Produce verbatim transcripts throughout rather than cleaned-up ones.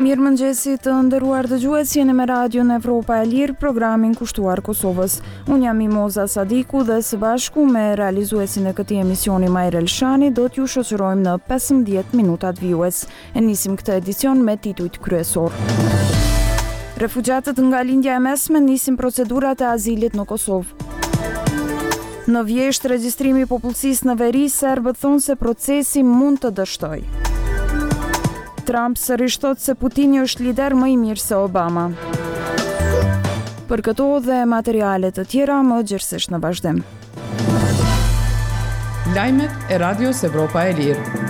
Mirë mëngjesi të nderuar dëgjues, jeni me Radion Evropa e Lirë, programin kushtuar Kosovës. Unë jam Mimoza Sadiku dhe së bashku me realizuesin e këtij emisioni Majrë Elshani do t'ju shoqërojmë në pesëmbëdhjetë minutat vijues. E nisim këtë edicion me titujt kryesor. Refugjatët nga lindja e mesme nisin procedurat e azilit në Kosovë. Në Vjesht, regjistrimi i popullsisë në veri, serbët thonë se procesi mund të dështojë. Trump sërish thot se Putini është lider më i mirë se Obama. Për këto dhe materiale të tjera më gjithsesi në vazhdim. Lajmet e Radios Evropa e Lirë.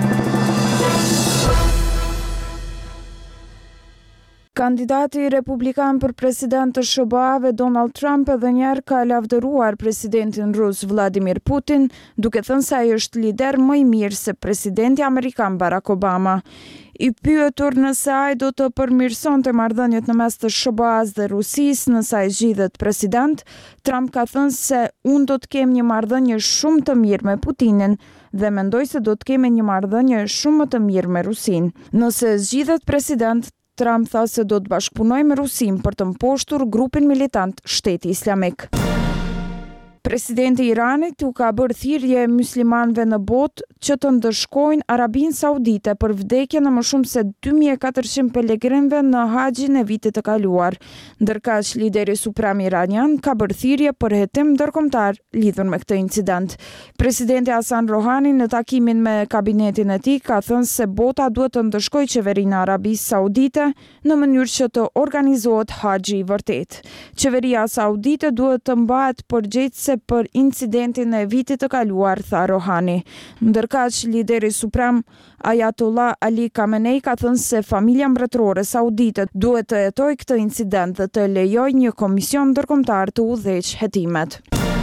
Kandidati republikan për president të S B A-ve Donald Trump edhe njerë ka lavdëruar presidentin rus Vladimir Putin, duke thënë se ai është lider më i mirë se presidenti amerikan Barack Obama. I pyetur nëse ai do të përmirësonte marrëdhëniet në mes të S B A-s dhe Rusisë nëse ai zgjidhet president, Trump ka thënë se unë do të kem një marrëdhënie shumë të mirë me Putinin dhe mendoj se do të kemi një marrëdhënie shumë më të mirë me Rusinë. Nëse zgjidhet president, Trump tha se do të bashkëpunoj me Rusinë për të mposhtur grupin militant Shteti Islamik. Presidenti i Iranit u ka bërë thirrje muslimanëve në botë që të ndëshkojnë Arabinë Saudite për vdekjen e më shumë se dy mijë e katërqind pelegrinëve në haxhin e vitit të kaluar, ndërkaq lideri suprem iranian ka bërë thirrje për hetim ndërkombëtar lidhur me këtë incident. Presidenti Hasan Rohani në takimin me kabinetin e tij ka thënë se bota duhet të ndëshkojë qeverinë e Arabisë Saudite në mënyrë që të organizohet haxhi i vërtet. Qeveria Saudite duhet të mbahet përgjegjëse për incidentin e vitit të kaluar, tha Rohani. Ndërkaq lideri suprem Ayatollah Ali Khamenei ka thënë se familja mbretërore saudite duhet të hetojë këtë incident dhe të lejojë një komision ndërkombëtar të udhëheqë hetimet.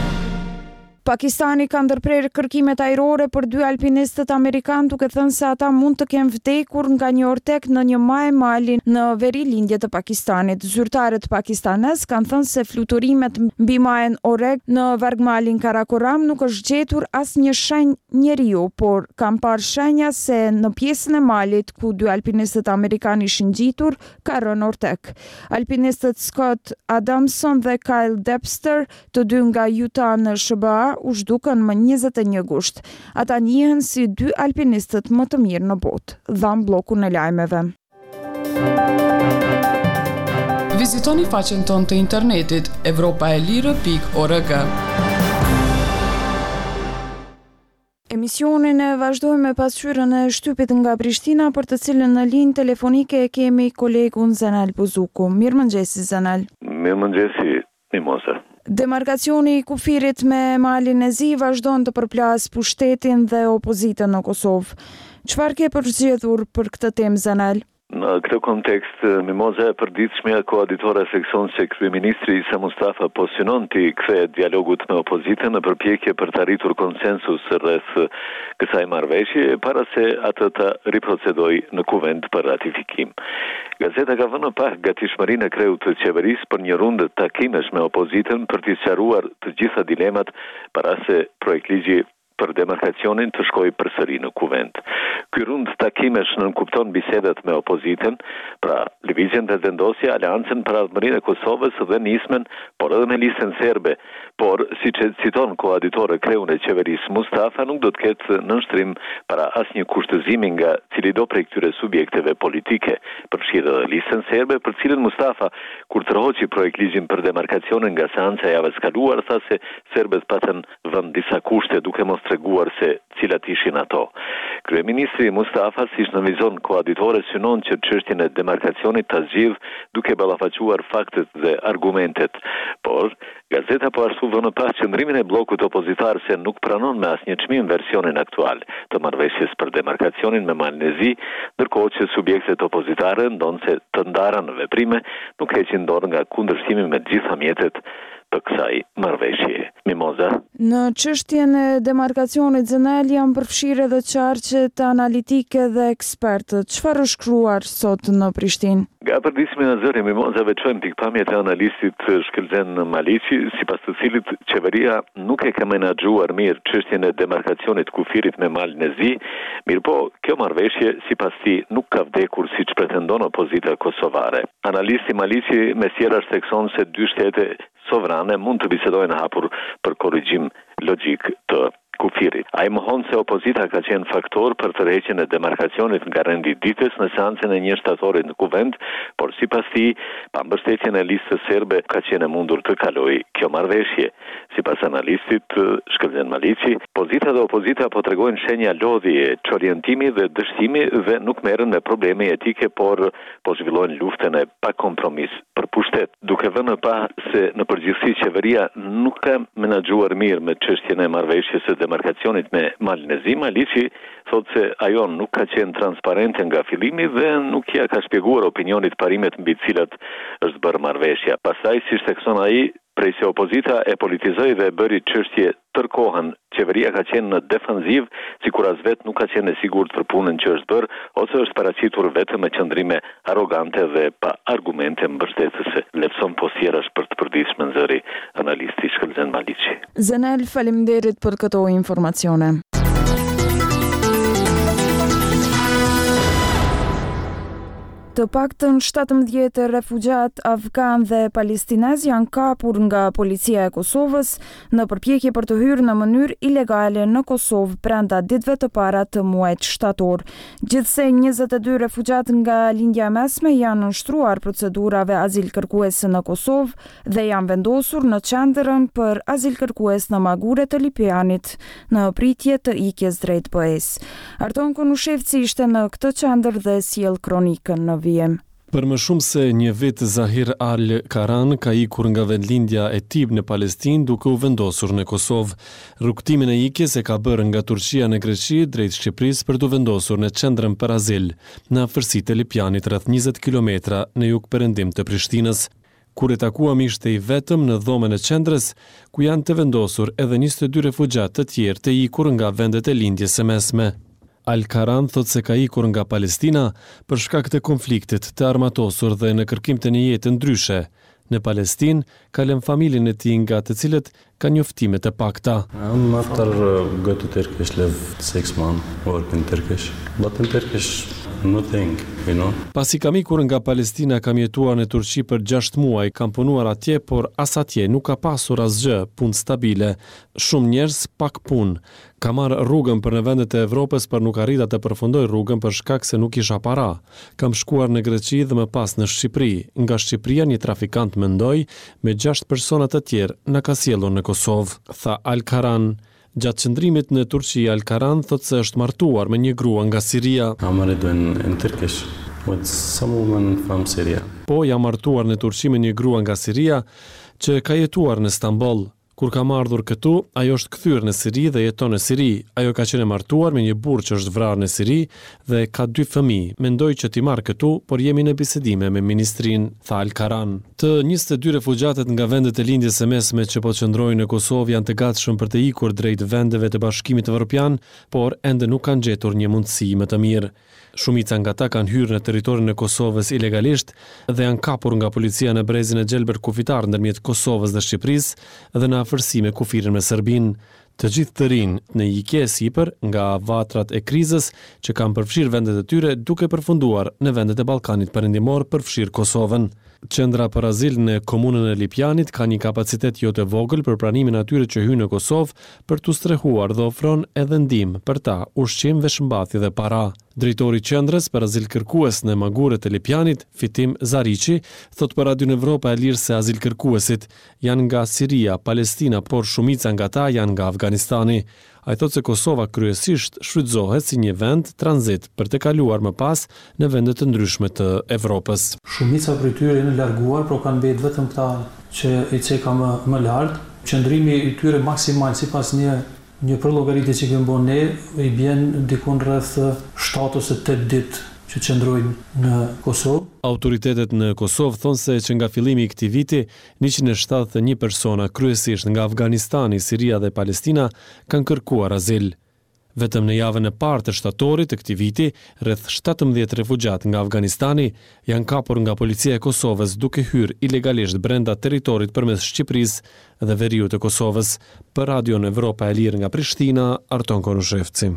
Pakistani ka ndërprer kërkimet ajrore për dy alpinistët amerikanë duke thënë se ata mund të kenë vdekur nga një ortek në një maj mali në veri lindje të Pakistanit. Zyrtarët pakistanes kanë thënë se fluturimet mbi majën Oreg në vargmalin Karakoram nuk është gjetur asnjë shenjë njeriu, por kanë parë shenja se në pjesën e malit ku dy alpinistët amerikanë ishin ngjitur ka rënë ortek. Alpinistët Scott Adamson dhe Kyle Debster, të dy nga Utah në S B A, u zhdukën më njëzet e një gusht. Ata njihen si dy alpinistët më të mirë në botë. Dham blokun e lajmeve. Vizitoni faqen tonë të internetit evropa e lirë pikë org. Emisionin e vazhdojmë me pasqyrën e shtypit nga Prishtina, për të cilën në linjë telefonike e kemi kolegun Zenal Buzuku. Mirëmëngjesi Zenal. Mirëmëngjesi Mimoza. Demarkacioni i kufirit me malin e Zi vazhdon të përplas pushtetin dhe opozitën në Kosovë. Çfarë ke përzgjedhur për këtë temë, Zenal? Në këtë kontekst, Mimoza e përditshmja koaditore seksion se kryeministri Isa Mustafa po synon të kthehet dialogut me opozitën në përpjekje për të arritur konsensus rreth kësaj marrëveshje para se atë të riprocedojë në kuvent për ratifikim. Gazeta ka vënë pak gatishmërinë e kreut të qeverisë për një rundë takimesh me opozitën për të sqaruar të gjitha dilemat para se projektligji për demarkacionin të shkojë përsëri në kuvent. Ky rund takimesh nënkupton bisedat me opozitën, pra lëvizjen dhe vendosja Aleancën për Ardhmërinë e Kosovës dhe nismen, por edhe me listën serbe, por siç e citon koaditore kreun e qeverisë Mustafa, nuk do të ketë nënshtrim para asnjë kushtëzimi nga cili do prej këtyre subjekteve politike, përfshirë edhe listën serbe, për cilën Mustafa, kur tërhoqi projektligjin për demarkacionin nga seanca e javës kaluar, tha se serbët patën vënë disa kushte duke mos treguar se cilat ishin ato. Kryeministri Mustafa, siç në vizon koaditore, synon që çështjen e demarkacionit ta zgjidh duke ballafaquar faktet dhe argumentet. Por gazeta po ashtu vënë pas qëndrimin e bllokut opozitar se nuk pranon me asnjë çmim versionin aktual të marrëveshjes për demarkacionin me malin e Zi, ndërkohë që subjektet opozitare ndonse të ndara në veprime nuk heqin dorë nga kundërshtimi me të gjitha mjetet të kësaj marrëveshje. Mimoza. Në çështjen e demarkacionit Zenel janë përfshirë edhe qarqet analitike dhe ekspertët. Çfarë është shkruar sot në Prishtinë? Nga përdismi në zëri Mimoza veçojmë pikpamjet e analistit Shkëlzen Maliqi, sipas të cilit qeveria nuk e ka menaxhuar mirë çështjen e demarkacionit kufirit me Malin e Zi, mirëpo kjo marrëveshje sipas tij nuk ka vdekur siç pretendon opozita kosovare. Analisti Maliqi me sjeras thekson se dy shtete sovrane mund të bisedojnë hapur për korrigjim logjik të kufirit. Ai mohon se opozita ka qenë faktor për tërheqjen e demarkacionit nga rendititës në seancën e një shtatorit në Kuvend, por sipas tij, pa mbështetjen e listës serbe ka qenë mundur të kalojë kjo marrëveshje. Sipas analistit Shkëlzen Maliqi, pozita dhe opozita po tregojnë shenja lodhje, çorientimi dhe dështimi dhe nuk merren me probleme etike, por po zhvillojnë luftën e pa kompromis për pushtet. Duke vënë pa se në përgjithësi qeveria nuk ka menaxhuar mirë me çështjen e marrëveshjes së demarkacionit me Malin e Zi, Maliqi thotë se ajo nuk ka qenë transparente nga fillimi dhe nuk ja ka shpjeguar opinionit parimet mbi të cilat është bërë marrëveshja. Pastaj, siç thekson ai, prej se opozita e politizoi dhe e bëri çështje tërkohën, qeveria ka qenë në defensiv, sikur as vetë nuk ka qenë e sigurt për punën që është bërë, ose është paraqitur vetëm me qëndrime arrogante dhe pa argumente mbështetëse. Lepson posjerash për të përditshme nxëri analisti Shkëlzen Maliqi. Zenel, faleminderit për këto informacione. Të paktën shtatëmbëdhjetë refugjat afgan dhe palestinez janë kapur nga policia e Kosovës në përpjekje për të hyrë në mënyrë ilegale në Kosovë brenda ditëve të para të muajit shtator. Gjithsej njëzet e dy refugjat nga lindja e mesme janë nënshtruar procedurave azil kërkuese në Kosovë dhe janë vendosur në qendrën për azil kërkues në Magure të Lipianit në pritje të ikjes drejt B E-s. Arton Konushevci ishte në këtë qendër dhe sjell kronikën në vijim. Për më shumë se një vit, Zahir Al-Karan ka ikur nga vendlindja e Tib në Palestinë duke u vendosur në Kosovë. Rrugtimin e ikjes e ka bërë nga Turqia në Greqi drejt Shqipërisë për të vendosur në qendrën për azil, në afërsitë e Lipianit rreth njëzet kilometra në jug perëndim të Prishtinës. Kur e takuam ishte i vetëm në dhomën e qendrës, ku janë të vendosur edhe njëzet e dy refugjat të tjerë të ikur nga vendet e lindjes së mesme. Al-Karan thot se ka ikur nga Palestina për shkak të konfliktit të armatosur dhe në kërkim të një jetë ndryshe. Në Palestinë ka lënë familjen e tij nga të cilët ka njoftime të pakta. I'm after go to Turkish live six months work in Turkish, but in Turkish nothing, you know. Pasi kam ikur nga Palestina, kam jetuar në Turqi për gjashtë muaj, kam punuar atje, por as atje nuk ka pasur asgjë, punë stabile, shumë njerëz, pak punë. Kam marrë rrugën për në vendet e Evropës, por nuk arrita të përfundoj rrugën për shkak se nuk isha para. Kam shkuar në Greqi dhe më pas në Shqipëri. Nga Shqipëria një trafikant mendoi me gjashtë persona të tjerë na ka sjellur në Kosovë, tha Al-Karan. Gjatë qëndrimit në Turqi, Al-Karan thot se është martuar me një grua nga Siria. I'm married in, in Turkish with some woman from Syria. Po, jam martuar në Turqi me një grua nga Siria që ka jetuar në Stamboll. Kur kam ardhur këtu, ajo është kthyer në Siri dhe jeton në Siri. Ajo ka qenë martuar me një burr që është vrarë në Siri dhe ka dy fëmijë. Mendoj që t'i marr këtu, por jemi në bisedime me ministrin, tha Al-Karan. Të njëzet e dy refugjatët nga vendet e lindjes së mesme që po qëndrojnë në Kosovë janë të gatshëm për të ikur drejt vendeve të Bashkimit Evropian, por ende nuk kanë gjetur një mundësi më të mirë. Shumica nga ta kanë hyrë në territorin e Kosovës ilegalisht dhe janë kapur nga policia në brezin e Gjelbër kufitar ndërmjet Kosovës dhe Shqipërisë dhe në afërsi me kufirin me Serbinë. Të gjithë të rinë në ikje sipër nga vatrat e krizës që kanë përfshirë vendet e tyre duke përfunduar në vendet e Ballkanit Perëndimor përfshirë Kosovën. Qendra për azil në komunën e Lipianit ka një kapacitet jo të vogël për pranimin atyre që hyjnë në Kosovë për t'u strehuar dhe ofron edhe ndihmë për ta, ushqim, veshmbathje dhe para. Drejtori i qendrës për azil kërkues në Magure të Lipianit, Fitim Zariqi, thot për Radion Evropa e Lirë se azil kërkuesit janë nga Siria, Palestina, por shumica nga ta janë nga Afganistani. Ai thot se Kosova kryesisht shfrytëzohet si një vend tranzit për të kaluar më pas në vende të ndryshme të Evropës. Shumica prej tyre janë larguar, por kanë mbetë vetëm këta që i ceka më, më lart. Qëndrimi i tyre maksimal sipas një një përllogaritje që kemi bënë ne i bën diku rreth shtatë ose tetë ditë që qëndrojnë në Kosovë. Autoritetet në Kosovë thonë se që nga fillimi i këtij viti, njëqind e shtatëdhjetë e një persona, kryesisht nga Afganistani, Siria dhe Palestina, kanë kërkuar azil. Vetëm në javën e parë të shtatorit të këtij viti, rreth shtatëmbëdhjetë refugjat nga Afganistani janë kapur nga policia e Kosovës duke hyrë ilegalisht brenda territorit përmes Shqipërisë dhe veriut të Kosovës. Për Radion Evropa e Lirë nga Prishtina, Arton Korushevci.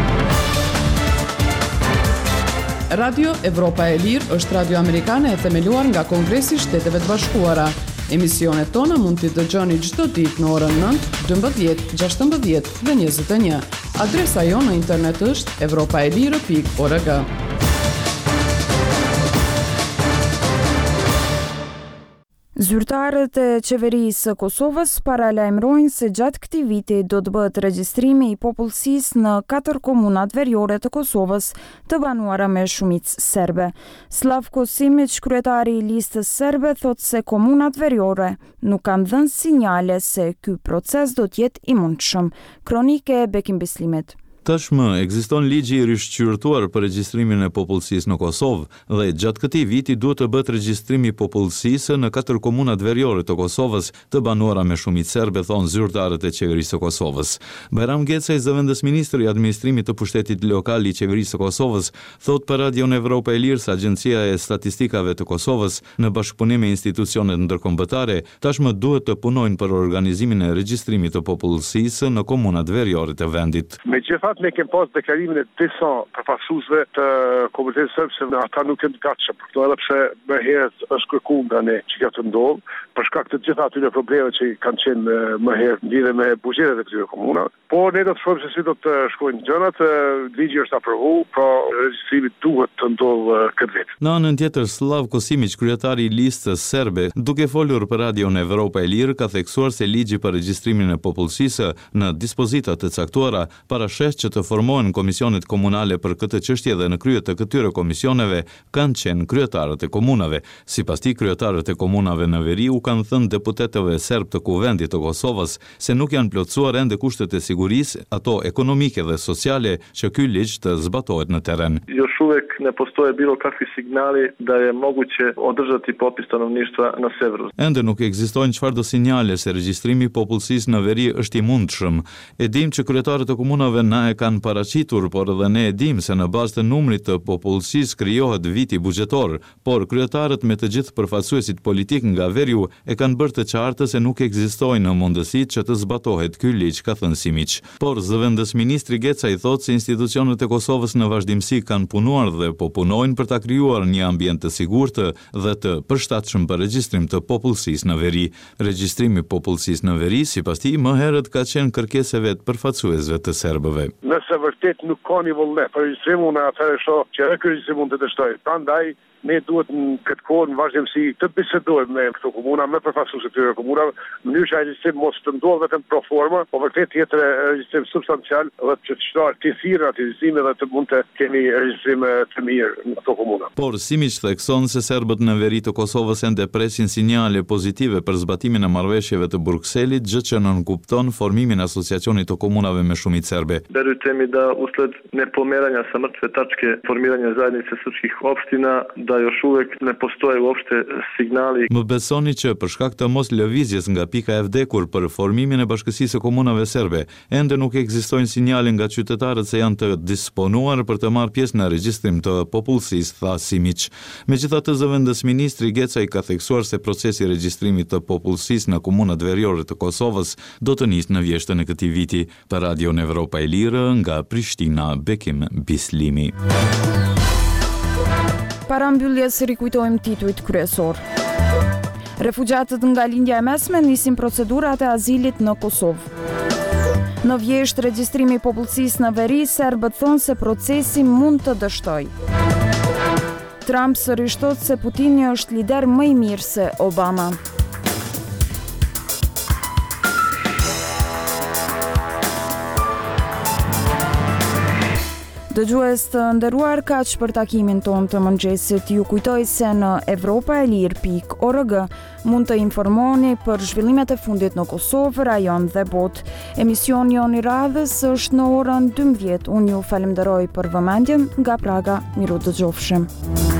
Radio Evropa e Lirë është radio amerikane e themeluar nga Kongresi i Shteteve të Bashkuara. Emisionet tona mund t'i dëgjoni çdo ditë në orën nëntë, dymbëdhjetë, gjashtëmbëdhjetë dhe njëzet e një. Adresa jonë në internet është evropaelire pikë org. Zyrtarët e qeverisë së Kosovës paralajmërojnë se gjatë këtij viti do të bëhet regjistrimi i popullsisë në katër komunat veriore të Kosovës të banuara me shumicë serbe. Slavko Simić, kryetari i listës serbe, thotë se komunat veriore nuk kanë dhënë sinjale se ky proces do të jetë i mundshëm. Kronike e Bekim Bislimit. Tashmë ekziston ligji i rishqyrtuar për regjistrimin e popullsisë në Kosovë dhe gjatë këtij viti duhet të bëhet regjistrimi i popullsisë në katër komunat veriore të Kosovës të banuara me shumicë serbe, thonë zyrtarët e qeverisë së Kosovës. Bajram Gecaj, zëvendës ministri i administrimit të pushtetit lokal i qeverisë së Kosovës, thotë për Radion Evropa e Lirë se Agjencia e Statistikave të Kosovës në bashkëpunim me institucionet ndërkombëtare tashmë duhet të punojnë për organizimin e regjistrimit të popullsisë në komunat veriore të vendit. Ne kemë pas deklarimin e disa përfaqësuesve të komunitetit serb se ata nuk janë të gatshëm për këto, edhe pse më herët është kërkuar nga ne që kjo të ndodhë, për shkak të gjitha atyre problemeve që kanë qenë më herët lidhur me buxhetet e këtyre komunave. Po ne do të shohim se si do të shkojnë gjërat. Ligji është aprovuar, pra regjistrimi duhet të ndodhë këtë vit. Në anën tjetër, Slavko Simić, kryetari i listës serbe, duke folur për Radion Evropa e Lirë, ka theksuar se ligji për regjistrimin e popullsisë në dispozita të caktuara parasheh që të formohen komisionet komunale për këtë çështje dhe në krye të këtyre komisioneve kanë qenë kryetarët e komunave. Sipas tij, kryetarët e komunave në veri u kanë thënë deputetëve serb të Kuvendit të Kosovës se nuk janë plotësuar ende kushtet e sigurisë, ato ekonomike dhe sociale, që ky ligj të zbatohet në terren. Još uvek ne postoje bilo kakvi signali da je moguće održati popis stanovništva na severu. Ende nuk ekzistojnë çfarëdo sinjale se regjistrimi i popullsisë në veri është i mundshëm. E dim që kryetarët e komunave na e kanë paraqitur, por edhe ne e dim se në bazë të numrit të popullsisë krijohet viti buxhetor, por kryetarët me të gjithë përfaqësuesit politik nga veriu e kanë bërë të qartë se nuk ekzistojnë mundësitë që të zbatohet ky ligj, ka thënë Simić. Por zëvendës ministri Gecaj thotë se institucionet e Kosovës në vazhdimsi kanë punuar dhe po punojnë për ta krijuar një ambient të sigurt dhe të përshtatshëm për regjistrim të popullsisë në veri. Regjistrimi i popullsisë në veri, sipas tij, më herët ka qenë kërkesë e vet përfaqësuesve të serbëve. Nëse vërtet nuk ka një vullnet për regjistrim, unë atëherë shoh që edhe ky registrim mund të dështojë. Prandaj ne duhet në këtë kohë në vazhdimsi të bisedojmë me këto komuna, me përfaqësuesit e këtyre komunave, në mënyrë që ai regjistrim mos të ndodhë vetëm pro forma, por vërtet të jetë regjistrim substancial dhe që të shtohet të thirrë atë regjistrime dhe të mund të kemi regjistrime të mirë në këto komuna. Por Simić thekson se serbët në veri të Kosovës ende presin sinjale pozitive për zbatimin e marrëveshjeve të Brukselit, gjë që nënkupton formimin e asociacionit të komunave me shumicë serbe. Verujte mi da usled nepomeranja sa mrtve tačke formiranja zajednice srpskih opština da još uvek ne postoje uopšte signali. Më besoni që për shkak të mos lëvizjes nga pika e vdekur për formimin e bashkësisë së komunave serbe, ende nuk ekzistojnë sinjale nga qytetarët se janë të disponuar për të marrë pjesë në regjistrim të popullsisë, tha Simić. Megjithatë, zëvendës ministri Gecaj ka theksuar se procesi i regjistrimit të popullsisë në komunat veriore të Kosovës do të nisë në vjeshtën e këtij viti. Për Radion Evropa e Lirë nga Prishtina, Bekim Bislimi. Para mbylljes rikujtojmë titujt kryesor. Refugjatët nga lindja e mesme nisin procedurat e azilit në Kosovë. Në vjesht regjistrimi i popullsisë në veri, serbët thonë se procesi mund të dështojë. Trump sërish thotë se Putini është lider më i mirë se Obama. Dëgjues të nderuar, kaq për takimin ton të mëngjesit. Ju kujtoj se në evropaelir pikë org Mund të informoni për zhvillimet e fundit në Kosovë, rajon dhe botë. Emisioni jon i radhës është në orën dymbëdhjetë. Unë ju falenderoj për vëmendjen. Nga Praga, miru dëgjofshim.